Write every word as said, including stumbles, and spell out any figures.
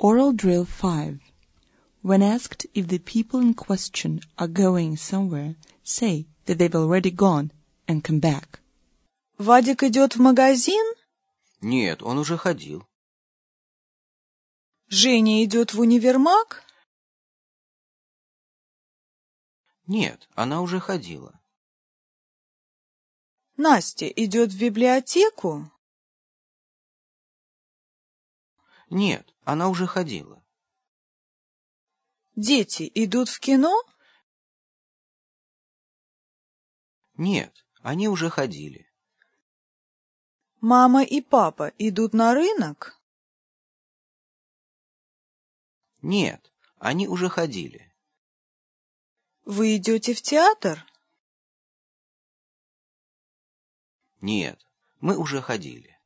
Oral Drill five. When asked if the people in question are going somewhere, say that they've already gone and come back. Вадик идет в магазин? Нет, он уже ходил. Женя идет в универмаг? Нет, она уже ходила. Настя идет в библиотеку? Нет, она уже ходила. Дети идут в кино? Нет, они уже ходили. Мама и папа идут на рынок? Нет, они уже ходили. Вы идете в театр? Нет, мы уже ходили.